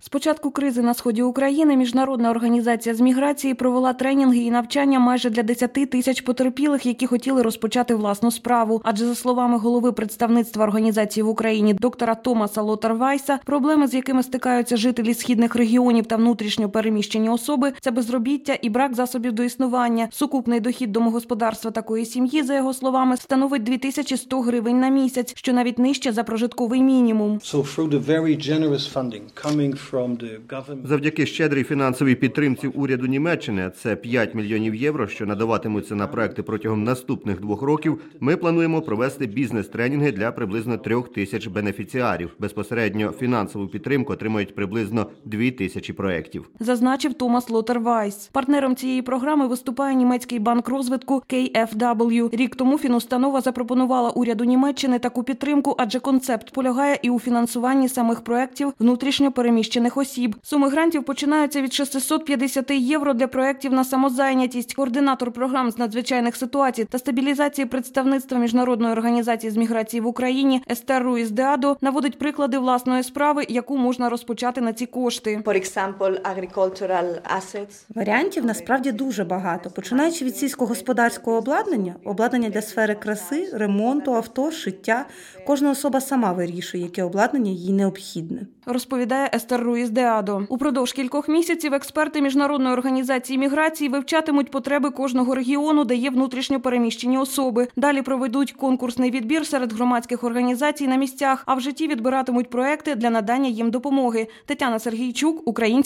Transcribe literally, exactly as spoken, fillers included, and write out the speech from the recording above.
З початку кризи на сході України Міжнародна організація з міграції провела тренінги і навчання майже для десяти тисяч потерпілих, які хотіли розпочати власну справу. Адже, за словами голови представництва організації в Україні доктора Томаса Лотервайса, проблеми, з якими стикаються жителі східних регіонів та внутрішньо переміщені особи – це безробіття і брак засобів до існування. Сукупний дохід домогосподарства такої сім'ї, за його словами, становить дві тисячі сто гривень на місяць, що навіть нижче за прожитковий мінімум. Завдяки щедрій фінансовій підтримці уряду Німеччини, це п'ять мільйонів євро, що надаватимуться на проекти протягом наступних двох років, ми плануємо провести бізнес-тренінги для приблизно трьох тисяч бенефіціарів. Безпосередньо фінансову підтримку отримують приблизно дві тисячі проєктів. Зазначив Томас Лотервайс. Партнером цієї програми виступає німецький банк розвитку кей еф дабл ю. Рік тому фінустанова запропонувала уряду Німеччини таку підтримку, адже концепт полягає і у фінансуванні самих проєктів внутрішньо переміщених осіб. Суми грантів починаються від шестисот п'ятдесят євро для проєктів на самозайнятість. Координатор програм з надзвичайних ситуацій та стабілізації представництва Міжнародної організації з міграції в Україні Естер Руїс де Адо наводить приклади власної справи, яку можна розпочати на ці кошти. Варіантів насправді дуже багато. Починаючи від сільськогосподарського обладнання, обладнання для сфери краси, ремонту, авто, шиття. Кожна особа сама вирішує, яке обладнання їй необхідне. Розповідає Естер Руїс де Адо. Упродовж кількох місяців експерти Міжнародної організації міграції вивчатимуть потреби кожного регіону, де є внутрішньо переміщені особи. Далі проведуть конкурсний відбір серед громадських організацій на місцях, а в житті відбиратимуть проекти для надання їм допомоги. Тетяна Сергійчук, Українська